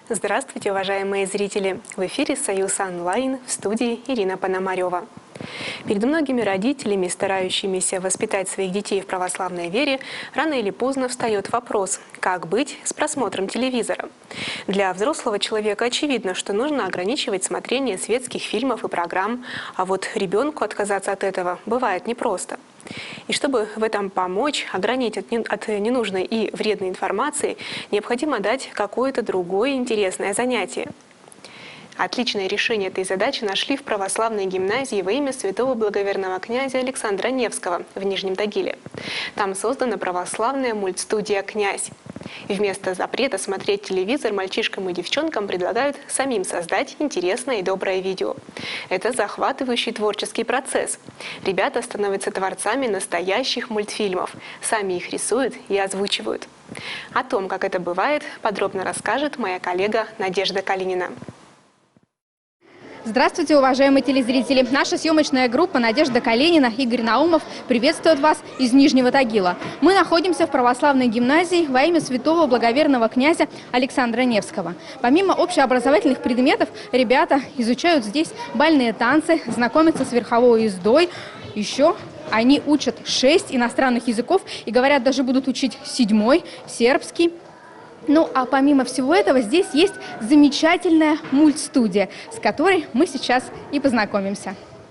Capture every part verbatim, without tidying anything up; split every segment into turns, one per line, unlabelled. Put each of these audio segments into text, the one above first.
Здравствуйте, уважаемые зрители! В эфире «Союз онлайн», в студии Ирина Пономарева. Перед многими родителями, старающимися воспитать своих детей в православной вере, рано или поздно встает вопрос, как быть с просмотром телевизора. Для взрослого человека очевидно, что нужно ограничивать смотрение светских фильмов и программ, а вот ребенку отказаться от этого бывает непросто. И чтобы в этом помочь, ограничить от ненужной и вредной информации, необходимо дать какое-то другое интересное занятие. Отличное решение этой задачи нашли в православной гимназии во имя святого благоверного князя Александра Невского в Нижнем Тагиле. Там создана православная мультстудия «Князь». И вместо запрета смотреть телевизор мальчишкам и девчонкам предлагают самим создать интересное и доброе видео. Это захватывающий творческий процесс. Ребята становятся творцами настоящих мультфильмов, сами их рисуют и озвучивают. О том, как это бывает, подробно расскажет моя коллега Надежда Калинина.
Здравствуйте, уважаемые телезрители! Наша съемочная группа «Надежда Калинина», Игорь Наумов приветствует вас из Нижнего Тагила. Мы находимся в православной гимназии во имя святого благоверного князя Александра Невского. Помимо общеобразовательных предметов, ребята изучают здесь бальные танцы, знакомятся с верховой ездой. Еще они учат шесть иностранных языков и, говорят, даже будут учить седьмой, сербский. Ну, а помимо всего этого, здесь есть замечательная мультстудия, с которой мы сейчас и познакомимся.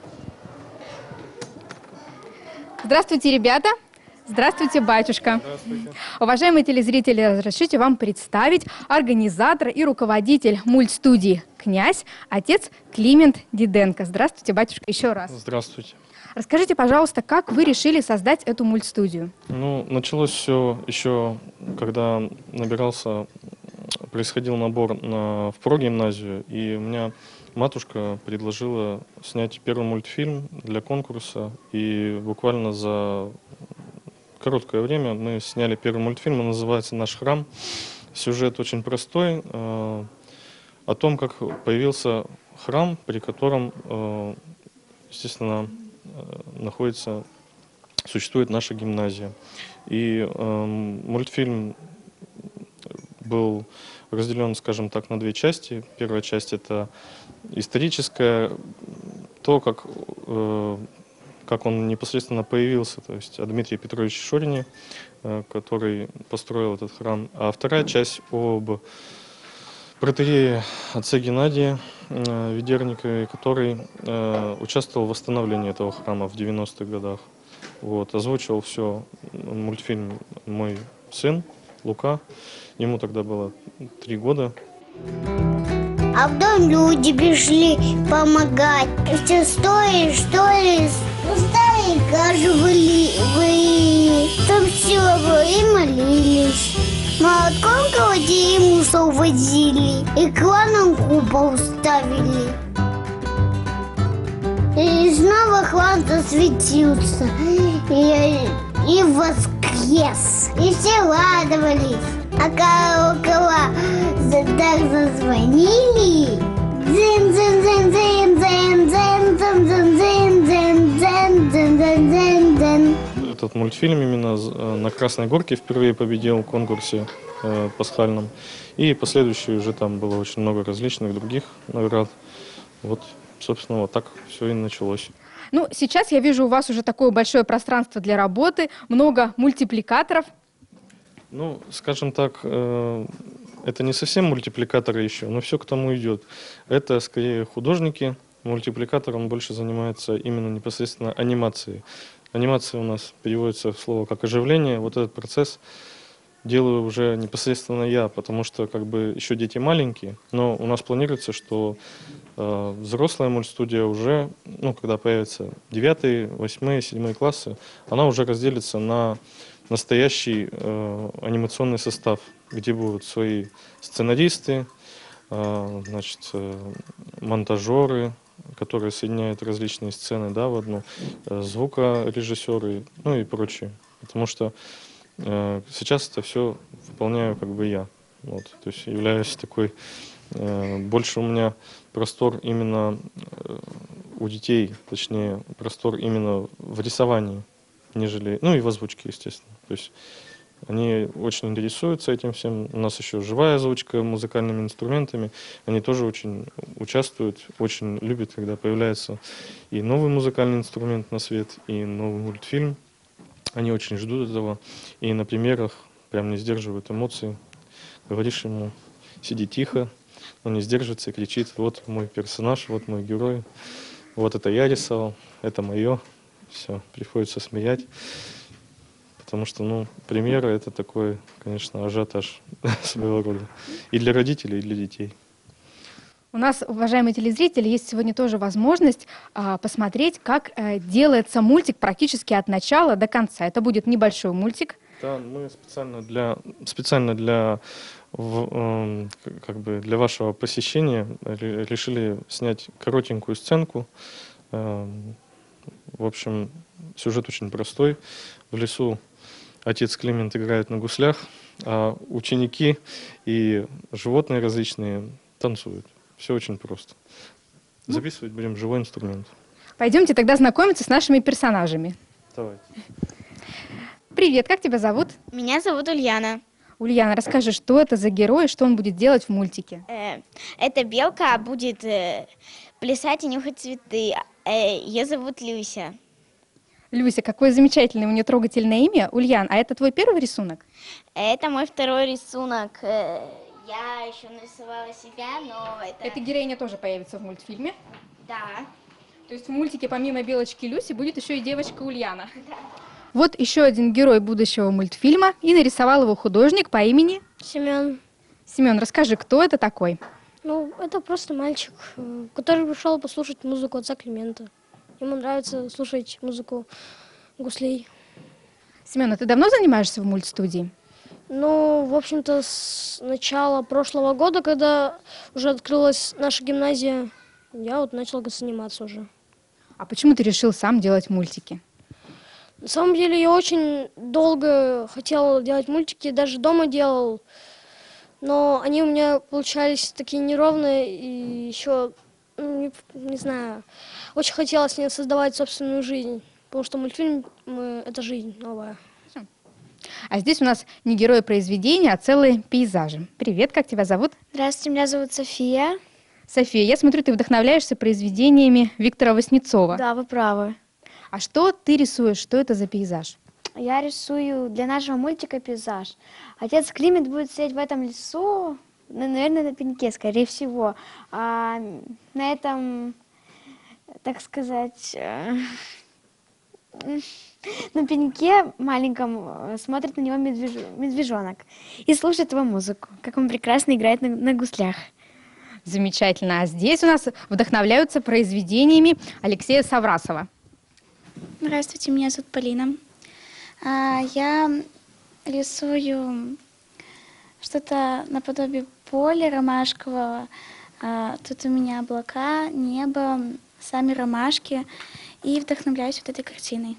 Здравствуйте, ребята! Здравствуйте, батюшка!
Здравствуйте.
Уважаемые телезрители, разрешите вам представить организатора и руководитель мультстудии «Князь», отец Климент Диденко. Здравствуйте, батюшка, еще раз.
Здравствуйте.
Расскажите, пожалуйста, как вы решили создать эту мультстудию?
Ну, началось все еще, когда набирался, происходил набор на, в прогимназию, и у меня матушка предложила снять первый мультфильм для конкурса, и буквально за короткое время мы сняли первый мультфильм, он называется «Наш храм». Сюжет очень простой, э, о том, как появился храм, при котором, э, естественно, находится, существует наша гимназия. И э, мультфильм был разделен, скажем так, на две части. Первая часть — это историческая, то, как, э, как он непосредственно появился, то есть о Дмитрии Петровиче Шорине, э, который построил этот храм. А вторая часть об протоиерее отце Геннадии э, Ведерникове, который э, участвовал в восстановлении этого храма в девяностых годах. Вот, озвучивал все мультфильм мой сын Лука. Ему тогда было три года.
А в дом люди пришли помогать. Все стоит, что ли, устали, каждый вы. Там все и молились. Молотком колотили, мусор возили, и кланом купол ставили. И снова храм засветился, и, и воскрес. И все радовались. А колокола так зазвонили. Дзин, дзин, дзин, дзин, дзин, дзин, дзин, дзин, дзин, дзин, дзин, дзин, дзин, дзин.
Этот мультфильм именно на Красной Горке впервые победил в конкурсе э, пасхальном. И последующие уже там было очень много различных других наград. Вот, собственно, вот так все и началось.
Ну, сейчас я вижу у вас уже такое большое пространство для работы, много мультипликаторов.
Ну, скажем так, э, это не совсем мультипликаторы еще, но все к тому идет. Это скорее художники. Мультипликатор, он больше занимается именно непосредственно анимацией. Анимация у нас переводится в слово как оживление. Вот этот процесс делаю уже непосредственно я, потому что как бы еще дети маленькие, но у нас планируется, что э, взрослая мультстудия уже, ну, когда появятся девятые, восьмые, седьмые классы, она уже разделится на настоящий э, анимационный состав, где будут свои сценаристы, э, значит, э, монтажеры, которые соединяют различные сцены, да, в одну, э, звукорежиссеры, ну и прочее. Потому что э, сейчас это все выполняю как бы я. Вот, то есть являюсь такой, э, больше у меня простор именно э, у детей, точнее, простор именно в рисовании, нежели, ну и в озвучке, естественно. То есть Они очень интересуются этим всем. У нас еще живая озвучка музыкальными инструментами. Они тоже очень участвуют, очень любят, когда появляется и новый музыкальный инструмент на свет, и новый мультфильм. Они очень ждут этого. И на примерах прям не сдерживают эмоции. Говоришь ему: сиди тихо. Он не сдерживается и кричит: вот мой персонаж, вот мой герой. Вот это я рисовал, это мое. Все, приходится смеять. Потому что, ну, примеры — это такой, конечно, ажиотаж своего рода. И для родителей, и для детей.
У нас, уважаемые телезрители, есть сегодня тоже возможность а, посмотреть, как а, делается мультик практически от начала до конца. Это будет небольшой мультик.
Да, мы специально для, специально для, в, э, как бы для вашего посещения решили снять коротенькую сценку. Э, в общем, сюжет очень простой. В лесу отец Климент играет на гуслях, а ученики и животные различные танцуют. Все очень просто. Записывать будем живой инструмент.
Пойдемте тогда знакомиться с нашими персонажами.
Давайте.
Привет, как тебя зовут?
Меня зовут Ульяна.
Ульяна, расскажи, что это за герой и что он будет делать в мультике?
Э, эта белка будет э, плясать и нюхать цветы. Э, ее зовут Люся.
Люся, какое замечательное у нее трогательное имя. Ульян, а это твой первый рисунок?
Это мой второй рисунок. Э, я еще нарисовала себя, но это...
Эта героиня тоже появится в мультфильме?
Да.
То есть в мультике помимо белочки Люси будет еще и девочка Ульяна? Да. Вот еще один герой будущего мультфильма, и нарисовал его художник по имени...
Семен.
Семен, расскажи, кто это такой?
Ну, это просто мальчик, который пришел послушать музыку отца Климента. Ему нравится слушать музыку гуслей.
Семен, а ты давно занимаешься в мультстудии?
Ну, в общем-то, с начала прошлого года, когда уже открылась наша гимназия, я вот начал заниматься уже.
А почему ты решил сам делать мультики?
На самом деле, я очень долго хотел делать мультики, даже дома делал, но они у меня получались такие неровные, и еще, ну, не, не знаю, очень хотелось мне создавать собственную жизнь, потому что мультфильм – это жизнь новая.
А здесь у нас не герои произведения, а целые пейзажи. Привет, как тебя зовут?
Здравствуйте, меня зовут София.
София, я смотрю, ты вдохновляешься произведениями Виктора Васнецова.
Да, вы правы.
А что ты рисуешь? Что это за пейзаж?
Я рисую для нашего мультика пейзаж. Отец Климент будет сидеть в этом лесу, ну, наверное, на пеньке, скорее всего. А на этом, так сказать, э, на пеньке маленьком смотрит на него медвеж... медвежонок и слушает его музыку, как он прекрасно играет на, на гуслях.
Замечательно. А здесь у нас вдохновляются произведениями Алексея Саврасова.
Здравствуйте, меня зовут Полина. А, я рисую что-то наподобие поля ромашкового. А, тут у меня облака, небо, сами ромашки. И вдохновляюсь вот этой картиной.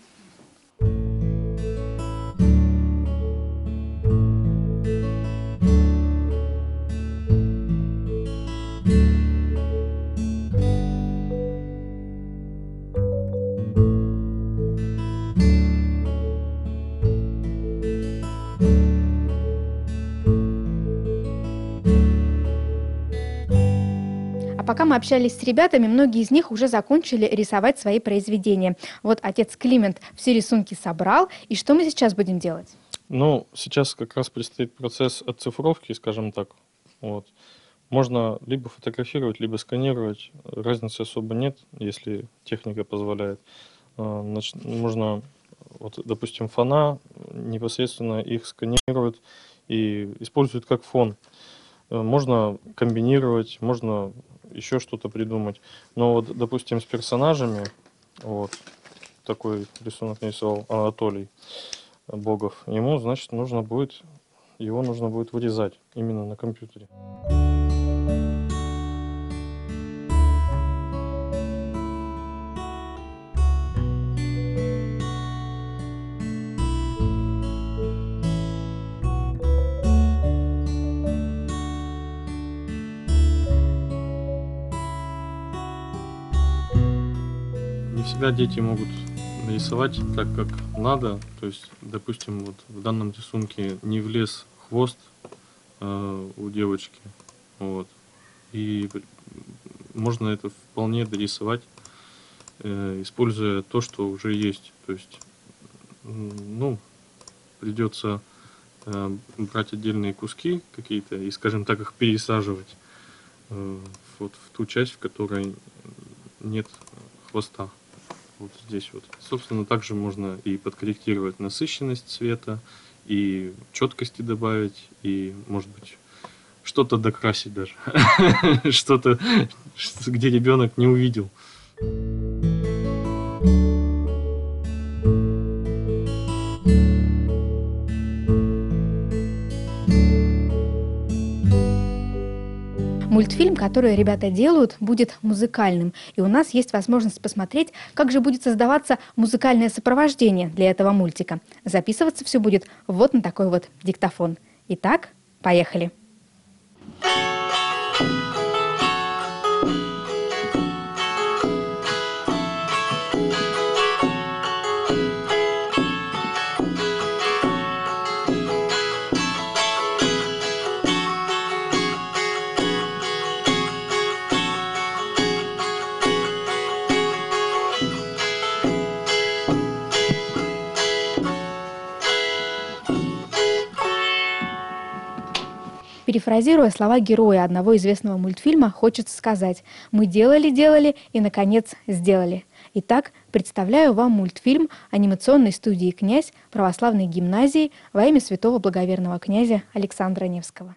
Пока мы общались с ребятами, многие из них уже закончили рисовать свои произведения. Вот отец Климент все рисунки собрал. И что мы сейчас будем делать?
Ну, сейчас как раз предстоит процесс оцифровки, скажем так. Вот. Можно либо фотографировать, либо сканировать. Разницы особо нет, если техника позволяет. Значит, можно, вот, допустим, фона, непосредственно их сканируют и используют как фон. Можно комбинировать, можно еще что-то придумать. Но вот, допустим, с персонажами, вот такой рисунок нарисовал Анатолий Богов, ему, значит, нужно будет, его нужно будет вырезать именно на компьютере. Не всегда дети могут рисовать так, как надо. То есть, допустим, вот в данном рисунке не влез хвост э, у девочки. Вот. И можно это вполне дорисовать, э, используя то, что уже есть. То есть, ну, придется э, брать отдельные куски какие-то и, скажем так, их пересаживать э, вот в ту часть, в которой нет хвоста. Вот здесь вот. Собственно, также можно и подкорректировать насыщенность цвета, и четкости добавить, и, может быть, что-то докрасить даже. Что-то, где ребенок не увидел.
Мультфильм, который ребята делают, будет музыкальным. И у нас есть возможность посмотреть, как же будет создаваться музыкальное сопровождение для этого мультика. Записываться все будет вот на такой вот диктофон. Итак, поехали. Перефразируя слова героя одного известного мультфильма, хочется сказать: мы делали-делали и, наконец, сделали. Итак, представляю вам мультфильм анимационной студии «Князь» православной гимназии во имя святого благоверного князя Александра Невского.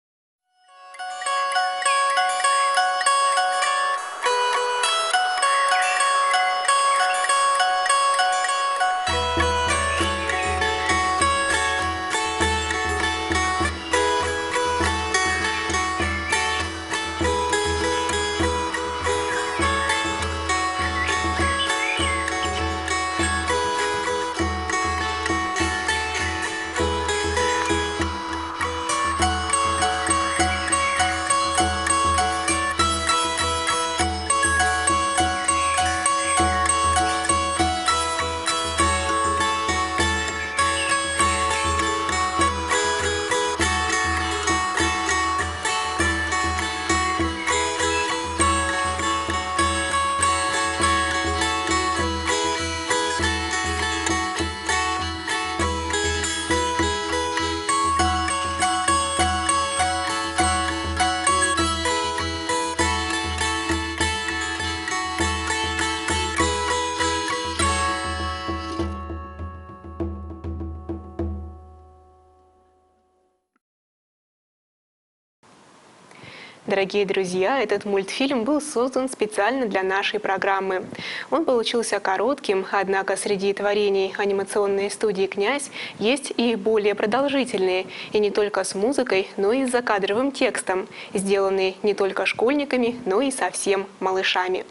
Дорогие друзья, этот мультфильм был создан специально для нашей программы. Он получился коротким, однако среди творений анимационной студии «Князь» есть и более продолжительные, и не только с музыкой, но и с закадровым текстом, сделанные не только школьниками, но и совсем малышами.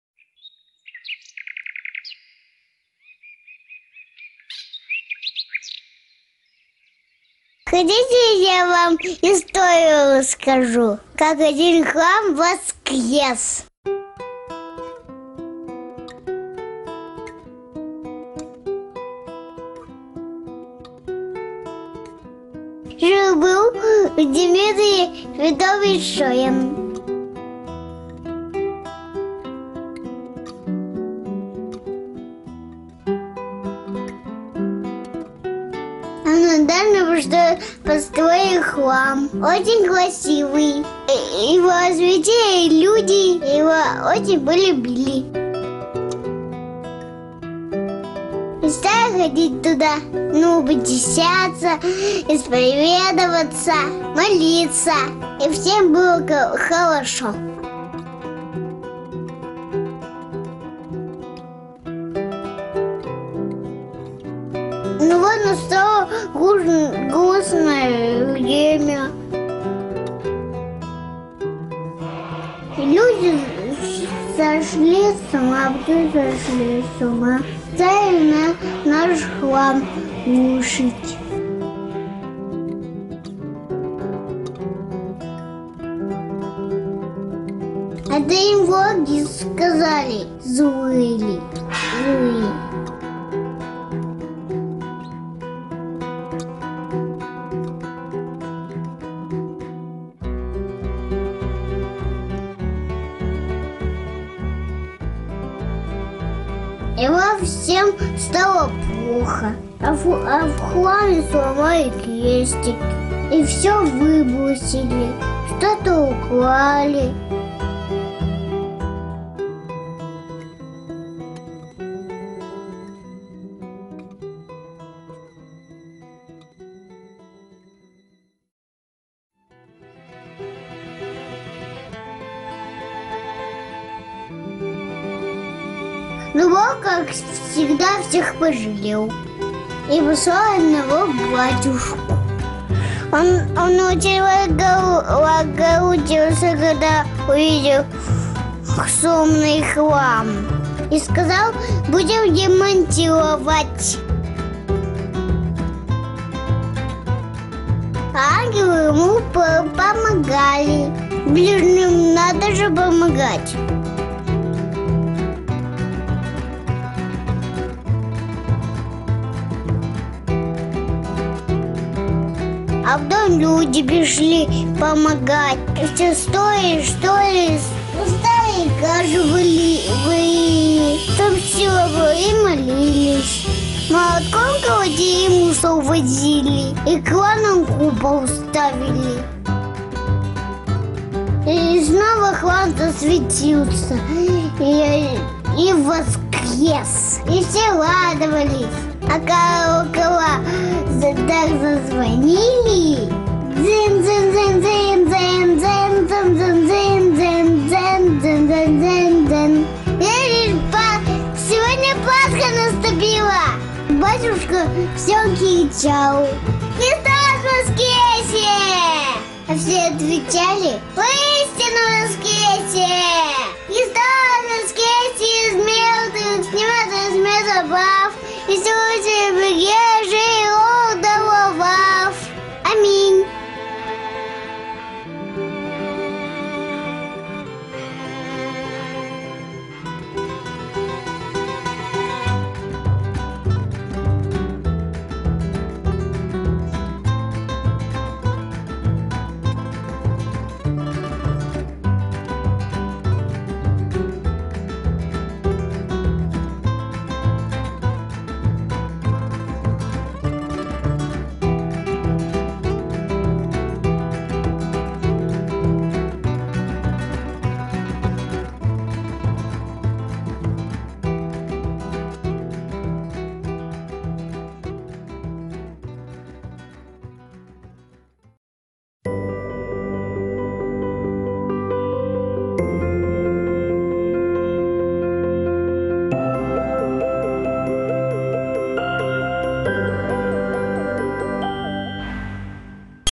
Хотите, я вам историю расскажу, как один храм воскрес? Жил-был в Дмитрии святой Шоем. Недавно построили храм, очень красивый. Его осветили люди, его очень полюбили. И стали ходить туда, ну, потесяться, исповедоваться, молиться. И всем было хорошо. Ну вот настало грустное время. Люди сошли с ума, люди сошли с ума. Стали на наш храм рушить. А да им боги сказали: злые, злые. И во всем стало плохо. А в, а в хламе сломали крестик. И все выбросили, что-то украли. Но Бог, как всегда, всех пожалел и послал одного батюшку. Он, он очень огорчился, когда увидел шумный хлам, и сказал: будем демонтировать. Ангелы ему помогали. Ближним надо же помогать. А потом люди пришли помогать. Все стоили, стоили, устали, гаживали, там сила была, и молились. Молотком колотили, мусор возили, и краном купол ставили. И снова храм засветился, и, и воскрес. И все радовались. А колокола так зазвонили. Дзен-дзен-дзен-дзен-дзен-дзен-дзен-дзен-дзен-дзен-дзен-дзен-дзен. Сегодня Пасха наступила. Батюшка все кричал: Христос воскресе! А все отвечали: воистину воскресе!